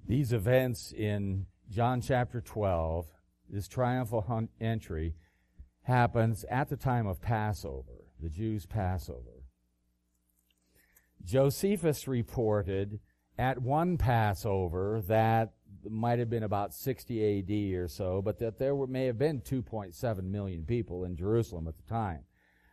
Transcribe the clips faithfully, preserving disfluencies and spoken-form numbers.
These events in John chapter twelve, this triumphal hun- entry, happens at the time of Passover, the Jews' Passover. Josephus reported at one Passover that might have been about sixty A D or so, but that there were, may have been two point seven million people in Jerusalem at the time.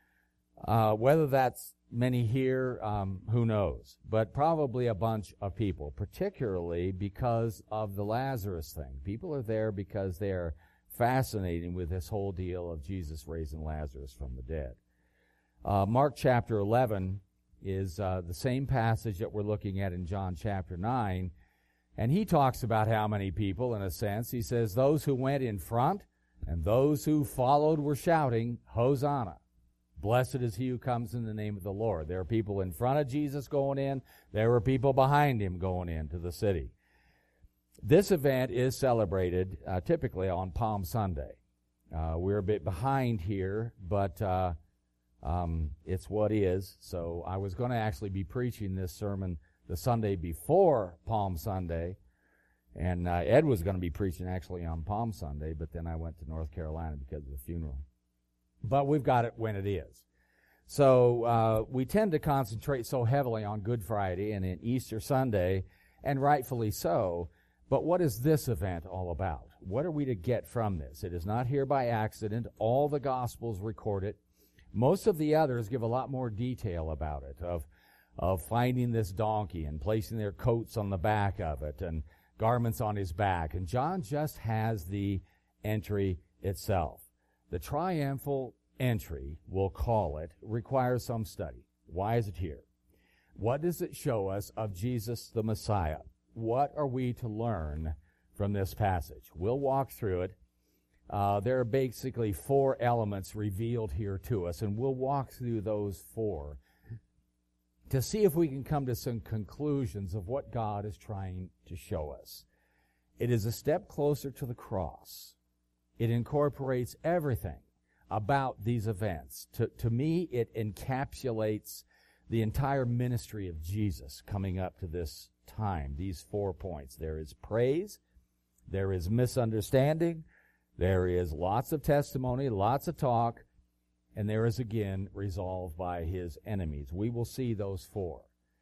Uh, whether that's many here, um, who knows? But probably a bunch of people, particularly because of the Lazarus thing. People are there because they're fascinated with this whole deal of Jesus raising Lazarus from the dead. Uh, Mark chapter eleven is uh, the same passage that we're looking at in John chapter nine, and he talks about how many people, in a sense. He says, those who went in front and those who followed were shouting, Hosanna. Blessed is he who comes in the name of the Lord. There are people in front of Jesus going in. There were people behind him going into the city. This event is celebrated uh, typically on Palm Sunday. Uh, we're a bit behind here, but uh, um, it's what is. So I was going to actually be preaching this sermon the Sunday before Palm Sunday, and uh, Ed was going to be preaching actually on Palm Sunday, but then I went to North Carolina because of the funeral. But we've got it when it is. So uh, we tend to concentrate so heavily on Good Friday and in Easter Sunday, and rightfully so. But what is this event all about? What are we to get from this? It is not here by accident. All the Gospels record it. Most of the others give a lot more detail about it, of, of finding this donkey and placing their coats on the back of it and garments on his back. And John just has the entry itself. The triumphal entry, we'll call it, requires some study. Why is it here? What does it show us of Jesus the Messiah? What are we to learn from this passage? We'll walk through it. Uh, there are basically four elements revealed here to us, and we'll walk through those four to see if we can come to some conclusions of what God is trying to show us. It is a step closer to the cross. It incorporates everything about these events. To, to me, it encapsulates the entire ministry of Jesus coming up to this time, these four points. There is praise, there is misunderstanding, there is lots of testimony, lots of talk, and there is again resolve by his enemies. We will see those four.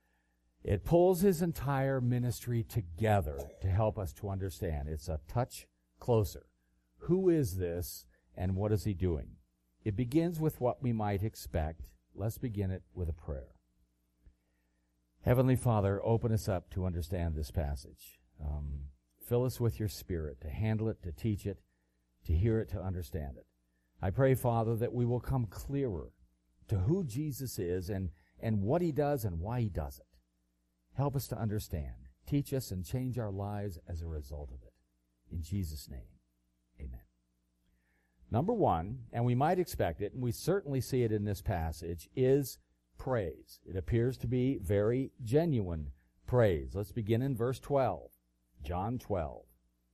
It pulls his entire ministry together to help us to understand. It's a touch closer. Who is this, and what is he doing? It begins with what we might expect. Let's begin it with a prayer. Heavenly Father, open us up to understand this passage. Um, fill us with your Spirit to handle it, to teach it, to hear it, to understand it. I pray, Father, that we will come clearer to who Jesus is and, and what he does and why he does it. Help us to understand. Teach us and change our lives as a result of it. In Jesus' name. Amen. Number one, and we might expect it, and we certainly see it in this passage, is praise. It appears to be very genuine praise. Let's begin in verse twelve. John twelve.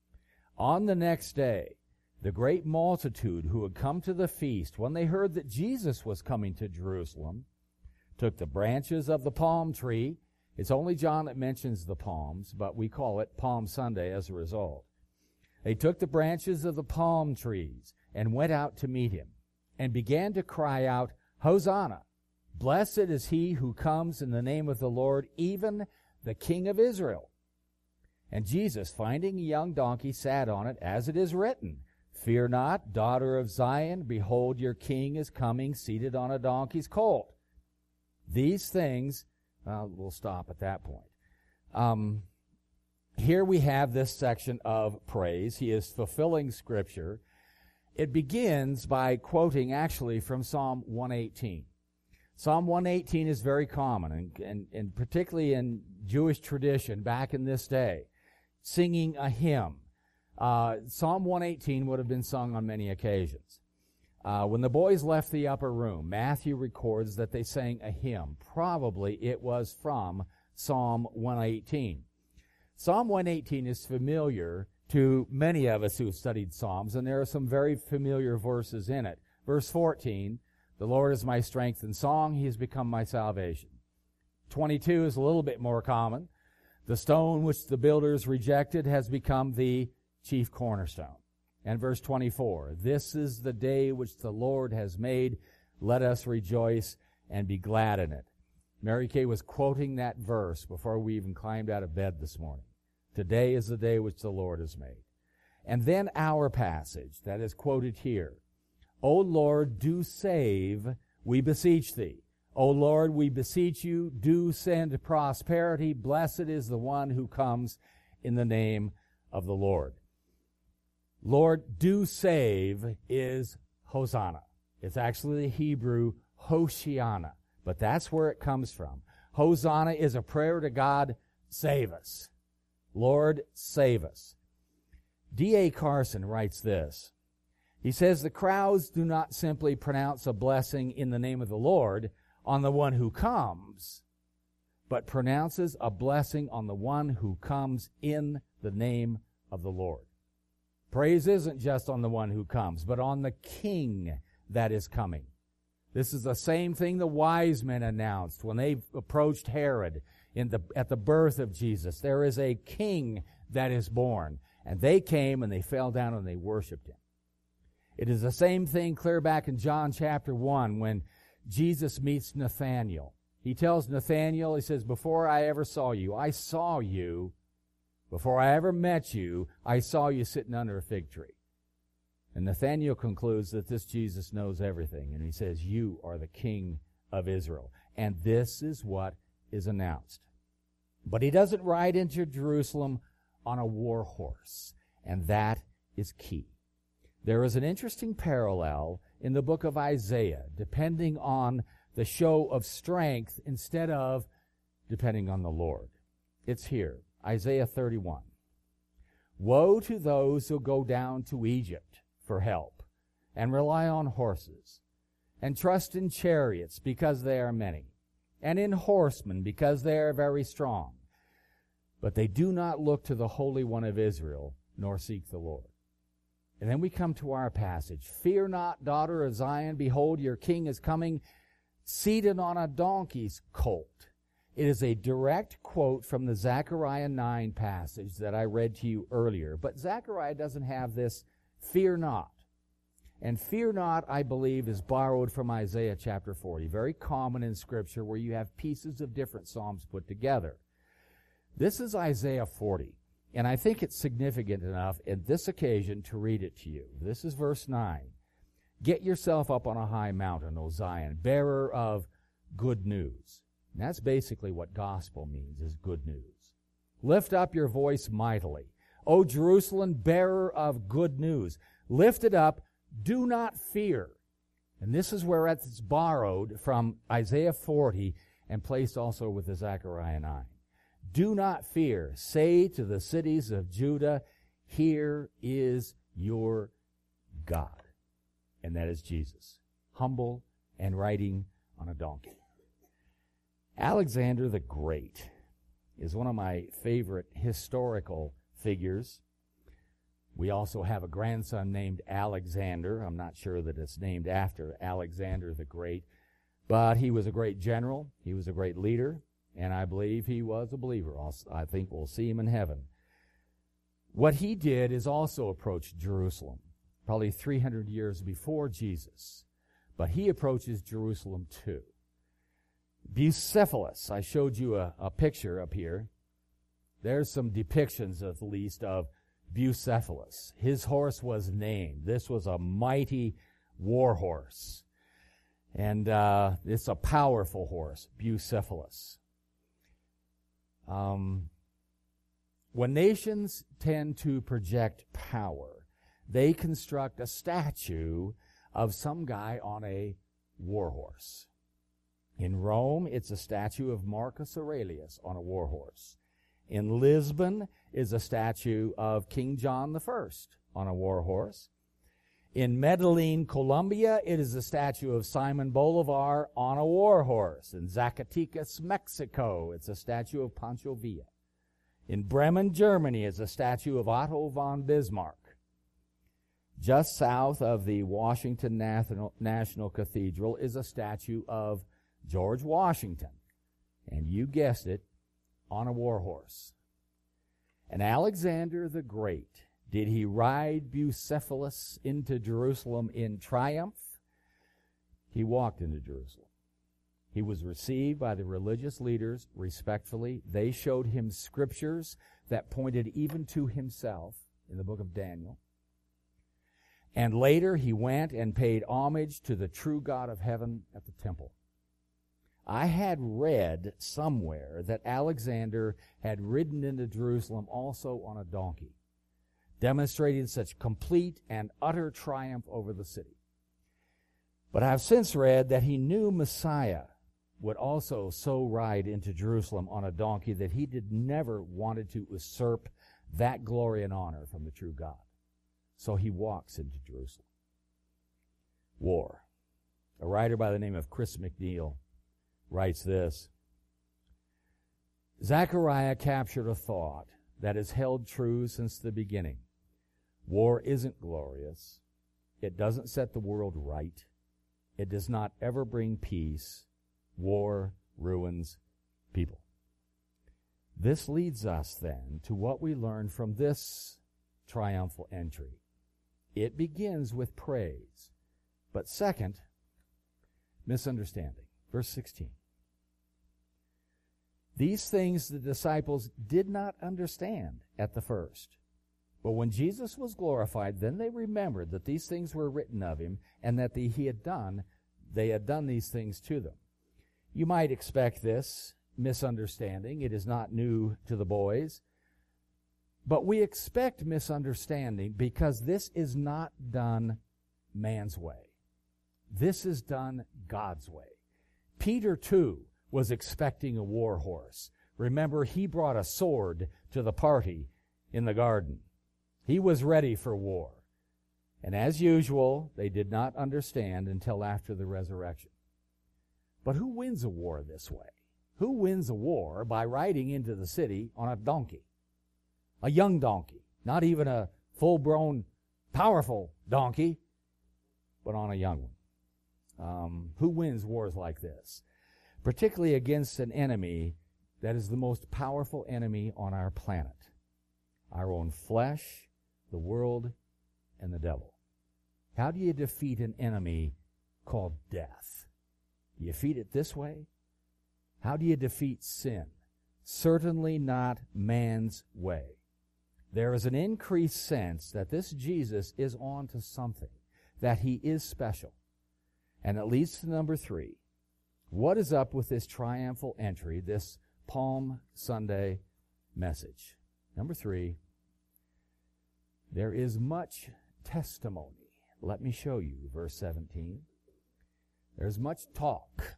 On the next day, the great multitude who had come to the feast, when they heard that Jesus was coming to Jerusalem, took the branches of the palm tree. It's only John that mentions the palms, but we call it Palm Sunday as a result. They took the branches of the palm trees and went out to meet him and began to cry out, Hosanna! Blessed is he who comes in the name of the Lord, even the King of Israel. And Jesus, finding a young donkey, sat on it, as it is written, Fear not, daughter of Zion, behold, your king is coming, seated on a donkey's colt. These things, uh, we'll stop at that point. Um... Here we have this section of praise. He is fulfilling Scripture. It begins by quoting actually from Psalm one eighteen. Psalm one eighteen is very common, and, and, and particularly in Jewish tradition back in this day, singing a hymn. Uh, Psalm one eighteen would have been sung on many occasions. Uh, when the boys left the upper room, Matthew records that they sang a hymn. Probably it was from Psalm one eighteen. Psalm one eighteen is familiar to many of us who have studied Psalms, and there are some very familiar verses in it. Verse fourteen, the Lord is my strength and song, he has become my salvation. twenty-two is a little bit more common. The stone which the builders rejected has become the chief cornerstone. And verse twenty-four, this is the day which the Lord has made. Let us rejoice and be glad in it. Mary Kay was quoting that verse before we even climbed out of bed this morning. Today is the day which the Lord has made. And then our passage that is quoted here. O Lord, do save, we beseech thee. O Lord, we beseech you, do send prosperity. Blessed is the one who comes in the name of the Lord. Lord, do save is Hosanna. It's actually the Hebrew Hoshiana, but that's where it comes from. Hosanna is a prayer to God, save us. Lord, save us. D A Carson writes this. He says, the crowds do not simply pronounce a blessing in the name of the Lord on the one who comes, but pronounces a blessing on the one who comes in the name of the Lord. Praise isn't just on the one who comes, but on the King that is coming. This is the same thing the wise men announced when they approached Herod in the, at the birth of Jesus. There is a King that is born. And they came and they fell down and they worshiped him. It is the same thing clear back in John chapter one when Jesus meets Nathanael. He tells Nathanael, he says, before I ever saw you, I saw you. Before I ever met you, I saw you sitting under a fig tree. And Nathanael concludes that this Jesus knows everything. And he says, you are the King of Israel. And this is what is announced. But he doesn't ride into Jerusalem on a war horse. And that is key. There is an interesting parallel in the book of Isaiah, depending on the show of strength instead of depending on the Lord. It's here, Isaiah thirty-one. Woe to those who go down to Egypt for help and rely on horses and trust in chariots because they are many and in horsemen because they are very strong. But they do not look to the Holy One of Israel nor seek the Lord. And then we come to our passage. Fear not, daughter of Zion. Behold, your king is coming, seated on a donkey's colt. It is a direct quote from the Zechariah nine passage that I read to you earlier. But Zechariah doesn't have this, fear not. And fear not, I believe, is borrowed from Isaiah chapter forty. Very common in Scripture where you have pieces of different Psalms put together. This is Isaiah forty. And I think it's significant enough at this occasion to read it to you. This is verse nine. Get yourself up on a high mountain, O Zion, bearer of good news. And that's basically what gospel means, is good news. Lift up your voice mightily. O Jerusalem, bearer of good news. Lift it up, do not fear. And this is where it's borrowed from Isaiah forty and placed also with the Zechariah nine. Do not fear. Say to the cities of Judah, here is your God. And that is Jesus, humble and riding on a donkey. Alexander the Great is one of my favorite historical figures. We also have a grandson named Alexander. I'm not sure that it's named after Alexander the Great, but he was a great general. He was a great leader. And I believe he was a believer. I think we'll see him in heaven. What he did is also approach Jerusalem, probably three hundred years before Jesus. But he approaches Jerusalem too. Bucephalus, I showed you a, a picture up here. There's some depictions, at least, of Bucephalus. His horse was named. This was a mighty war horse. And uh, it's a powerful horse, Bucephalus. Um, when nations tend to project power, they construct a statue of some guy on a war horse. In Rome, it's a statue of Marcus Aurelius on a war horse. In Lisbon is a statue of King John the First on a war horse. In Medellin, Colombia, it is a statue of Simon Bolivar on a war horse. In Zacatecas, Mexico, it's a statue of Pancho Villa. In Bremen, Germany, is a statue of Otto von Bismarck. Just south of the Washington National, National Cathedral is a statue of George Washington. And you guessed it, on a war horse. And Alexander the Great, did he ride Bucephalus into Jerusalem in triumph? He walked into Jerusalem. He was received by the religious leaders respectfully. They showed him scriptures that pointed even to himself in the book of Daniel. And later he went and paid homage to the true God of heaven at the temple. I had read somewhere that Alexander had ridden into Jerusalem also on a donkey, demonstrating such complete and utter triumph over the city. But I've since read that he knew Messiah would also so ride into Jerusalem on a donkey that he did never wanted to usurp that glory and honor from the true God. So he walks into Jerusalem. War. A writer by the name of Chris McNeil writes this: Zechariah captured a thought that has held true since the beginning. War isn't glorious. It doesn't set the world right. It does not ever bring peace. War ruins people. This leads us then to what we learn from this triumphal entry. It begins with praise. But second, misunderstanding. Verse sixteen. These things the disciples did not understand at the first. But when Jesus was glorified, then they remembered that these things were written of him, and that the, he had done, they had done these things to them. You might expect this misunderstanding. It is not new to the boys. But we expect misunderstanding because this is not done man's way. This is done God's way. Peter, too, was expecting a war horse. Remember, he brought a sword to the party in the garden. He was ready for war. And as usual, they did not understand until after the resurrection. But who wins a war this way? Who wins a war by riding into the city on a donkey? A young donkey, not even a full-grown, powerful donkey, but on a young one. Um, who wins wars like this? Particularly against an enemy that is the most powerful enemy on our planet. Our own flesh, the world, and the devil. How do you defeat an enemy called death? Do you defeat it this way? How do you defeat sin? Certainly not man's way. There is an increased sense that this Jesus is on to something, that he is special. And it leads to number three. What is up with this triumphal entry, this Palm Sunday message? Number three, there is much testimony. Let me show you, verse seventeen. There's much talk.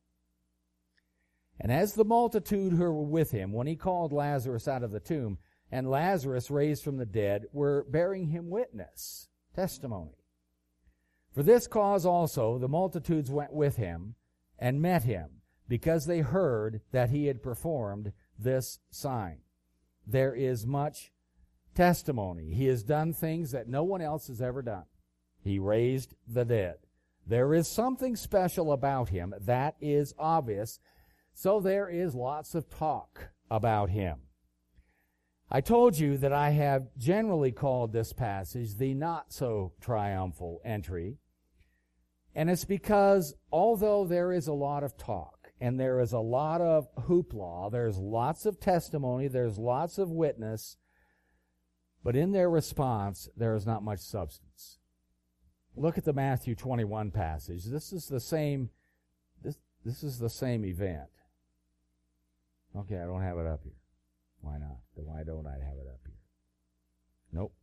And as the multitude who were with him, when he called Lazarus out of the tomb, and Lazarus raised from the dead, were bearing him witness, testimony. For this cause also the multitudes went with him and met him, because they heard that he had performed this sign. There is much testimony. He has done things that no one else has ever done. He raised the dead. There is something special about him. That is obvious. So there is lots of talk about him. I told you that I have generally called this passage the not-so-triumphal entry. And it's because although there is a lot of talk and there is a lot of hoopla, there's lots of testimony, there's lots of witness, but in their response, there is not much substance. Look at the Matthew twenty-one passage. This is the same, this, this is the same event. Okay, I don't have it up here. Why not? Then why don't I have it up here? Nope.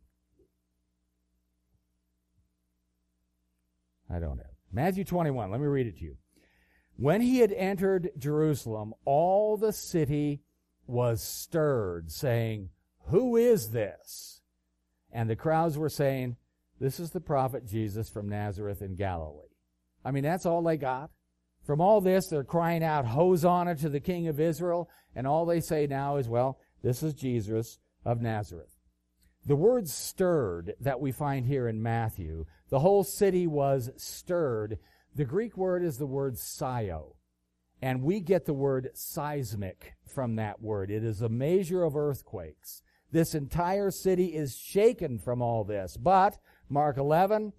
I don't have it. Matthew twenty-one, let me read it to you. When he had entered Jerusalem, all the city was stirred, saying, "Who is this?" And the crowds were saying, "This is the prophet Jesus from Nazareth in Galilee." I mean, that's all they got. From all this, they're crying out, "Hosanna to the King of Israel." And all they say now is, well, this is Jesus of Nazareth. The word stirred that we find here in Matthew, the whole city was stirred. The Greek word is the word scio. And we get the word seismic from that word. It is a measure of earthquakes. This entire city is shaken from all this. But, Mark eleven,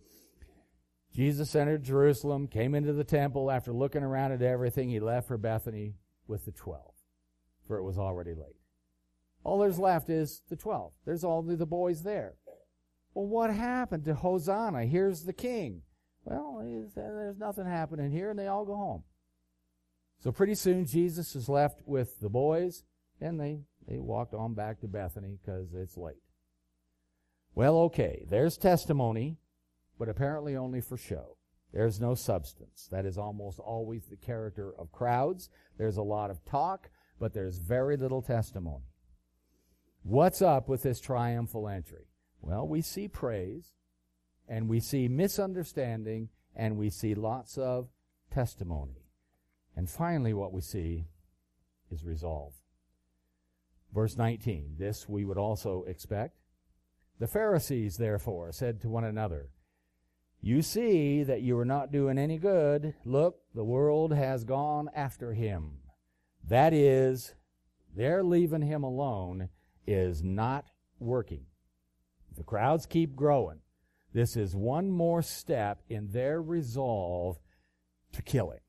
Jesus entered Jerusalem, came into the temple. After looking around at everything, he left for Bethany with the twelve, for it was already late. All there's left is the twelve. There's all the boys there. Well, what happened to Hosanna? Here's the king. Well, there's nothing happening here, and they all go home. So pretty soon, Jesus is left with the boys, and they, they walked on back to Bethany because it's late. Well, okay, there's testimony, but apparently only for show. There's no substance. That is almost always the character of crowds. There's a lot of talk, but there's very little testimony. What's up with this triumphal entry? Well, we see praise, and we see misunderstanding, and we see lots of testimony. And finally, what we see is resolve. Verse nineteen, this we would also expect. The Pharisees, therefore, said to one another, "You see that you are not doing any good. Look, the world has gone after him." That is, their leaving him alone is not working. The crowds keep growing. This is one more step in their resolve to kill him.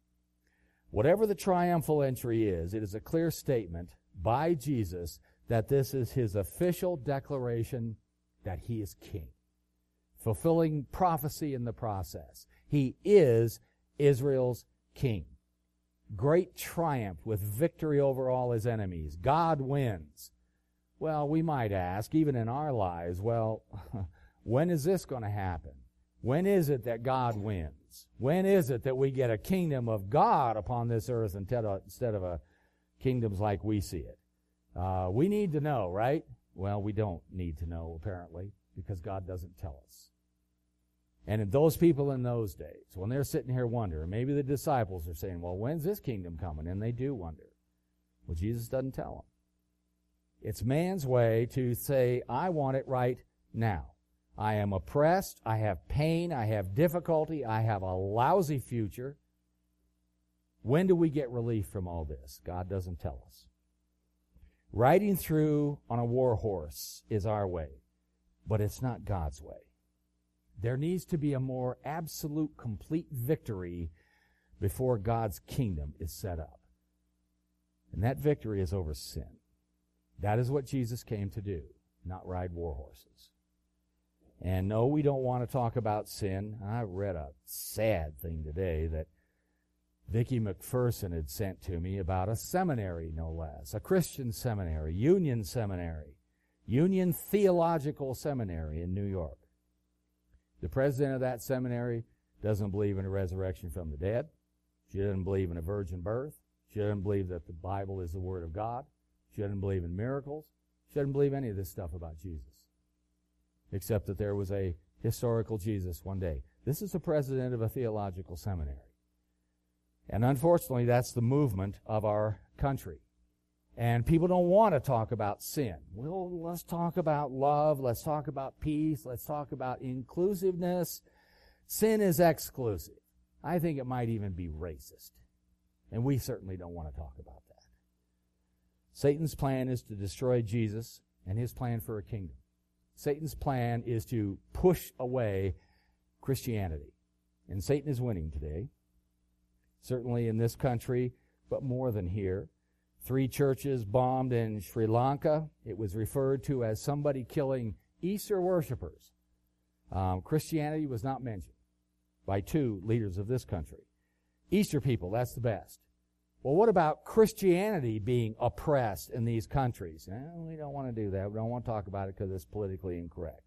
Whatever the triumphal entry is, it is a clear statement by Jesus that this is his official declaration that he is king, fulfilling prophecy in the process. He is Israel's king. Great triumph with victory over all his enemies. God wins. Well, we might ask, even in our lives, well, when is this going to happen? When is it that God wins? When is it that we get a kingdom of God upon this earth instead of a kingdoms like we see it? Uh, we need to know, right? Well, we don't need to know, apparently, because God doesn't tell us. And in those people in those days, when they're sitting here wondering, maybe the disciples are saying, well, when's this kingdom coming? And they do wonder. Well, Jesus doesn't tell them. It's man's way to say, I want it right now. I am oppressed, I have pain, I have difficulty, I have a lousy future. When do we get relief from all this? God doesn't tell us. Riding through on a war horse is our way, but it's not God's way. There needs to be a more absolute, complete victory before God's kingdom is set up. And that victory is over sin. That is what Jesus came to do, not ride war horses. And no, we don't want to talk about sin. I read a sad thing today that Vicki McPherson had sent to me about a seminary, no less, a Christian seminary, Union Seminary, Union Theological Seminary in New York. The president of that seminary doesn't believe in a resurrection from the dead. She doesn't believe in a virgin birth. She doesn't believe that the Bible is the Word of God. She doesn't believe in miracles. She doesn't believe any of this stuff about Jesus, except that there was a historical Jesus one day. This is the president of a theological seminary. And unfortunately, that's the movement of our country. And people don't want to talk about sin. Well, let's talk about love. Let's talk about peace. Let's talk about inclusiveness. Sin is exclusive. I think it might even be racist. And we certainly don't want to talk about that. Satan's plan is to destroy Jesus and his plan for a kingdom. Satan's plan is to push away Christianity. And Satan is winning today. Certainly in this country, but more than here. Three churches bombed in Sri Lanka. It was referred to as somebody killing Easter worshipers. Um, Christianity was not mentioned by two leaders of this country. Easter people, that's the best. Well, what about Christianity being oppressed in these countries? Eh, we don't want to do that. We don't want to talk about it because it's politically incorrect.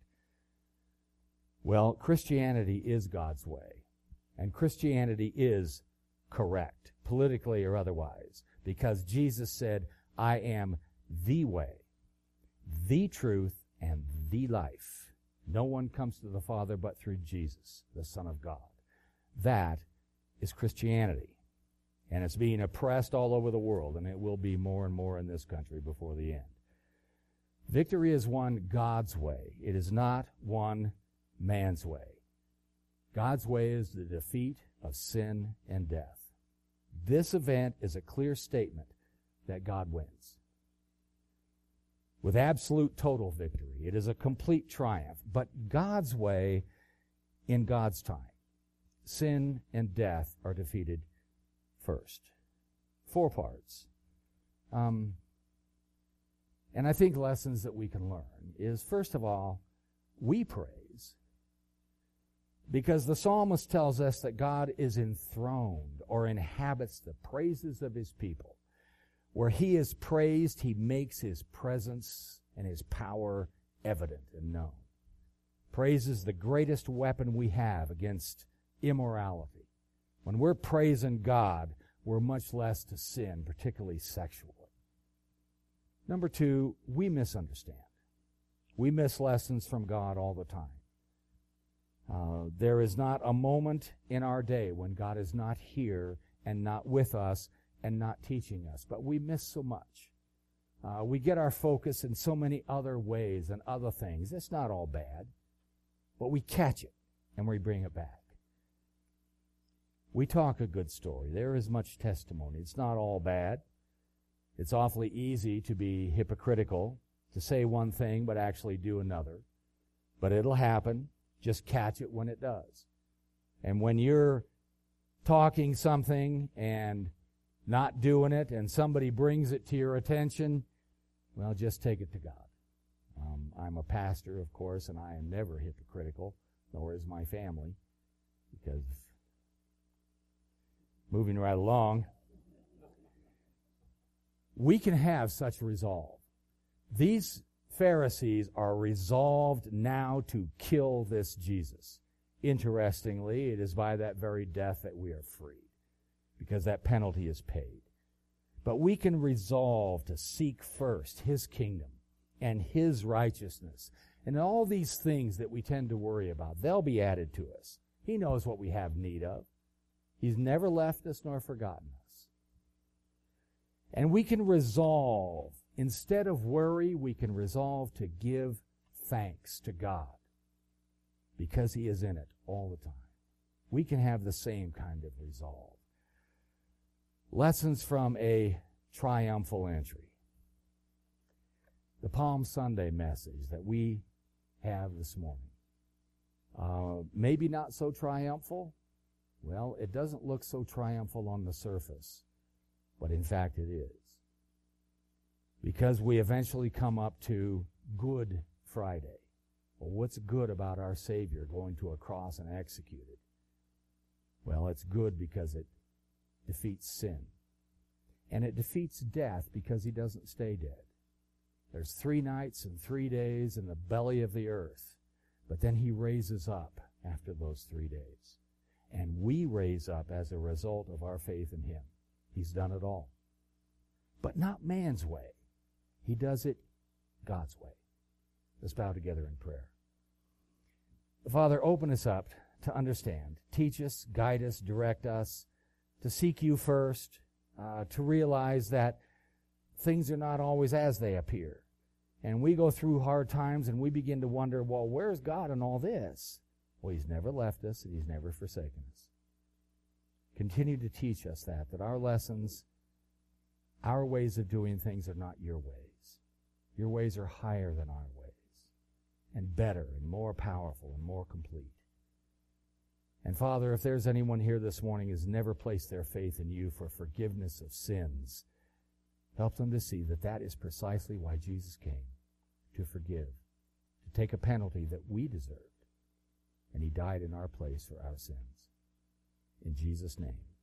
Well, Christianity is God's way. And Christianity is correct, politically or otherwise, because Jesus said, I am the way, the truth, and the life. No one comes to the Father but through Jesus, the Son of God. That is Christianity. And it's being oppressed all over the world, and it will be more and more in this country before the end. Victory is won God's way. It is not won man's way. God's way is the defeat of sin and death. This event is a clear statement that God wins. With absolute total victory. It is a complete triumph. But God's way in God's time. Sin and death are defeated first. Four parts. Um, and I think lessons that we can learn is, first of all, we praise. Because the psalmist tells us that God is enthroned or inhabits the praises of his people. Where he is praised, he makes his presence and his power evident and known. Praise is the greatest weapon we have against immorality. When we're praising God, we're much less to sin, particularly sexually. Number two, we misunderstand. We miss lessons from God all the time. Uh, there is not a moment in our day when God is not here and not with us and not teaching us. But we miss so much. Uh, we get our focus in so many other ways and other things. It's not all bad. But we catch it and we bring it back. We talk a good story. There is much testimony. It's not all bad. It's awfully easy to be hypocritical, to say one thing but actually do another. But it'll happen. Just catch it when it does. And when you're talking something and not doing it and somebody brings it to your attention, well, just take it to God. Um, I'm a pastor, of course, and I am never hypocritical, nor is my family, because moving right along, we can have such resolve. These Pharisees are resolved now to kill this Jesus. Interestingly, it is by that very death that we are freed, because that penalty is paid. But we can resolve to seek first his kingdom and his righteousness. And all these things that we tend to worry about, they'll be added to us. He knows what we have need of. He's never left us nor forgotten us. And we can resolve, instead of worry, we can resolve to give thanks to God because he is in it all the time. We can have the same kind of resolve. Lessons from a triumphal entry. The Palm Sunday message that we have this morning. Uh, maybe not so triumphal. Well, it doesn't look so triumphal on the surface, but in fact it is. Because we eventually come up to Good Friday. Well, what's good about our Savior going to a cross and executed? Well, it's good because it defeats sin. And it defeats death because he doesn't stay dead. There's three nights and three days in the belly of the earth. But then he raises up after those three days. And we raise up as a result of our faith in him. He's done it all. But not man's way. He does it God's way. Let's bow together in prayer. Father, open us up to understand. Teach us, guide us, direct us, to seek you first, uh, to realize that things are not always as they appear. And we go through hard times and we begin to wonder, well, where's God in all this? Well, he's never left us and he's never forsaken us. Continue to teach us that, that our lessons, our ways of doing things are not your ways. Your ways are higher than our ways, and better and more powerful and more complete. And Father, if there's anyone here this morning who's never placed their faith in you for forgiveness of sins, help them to see that that is precisely why Jesus came, to forgive, to take a penalty that we deserved, and he died in our place for our sins. In Jesus' name.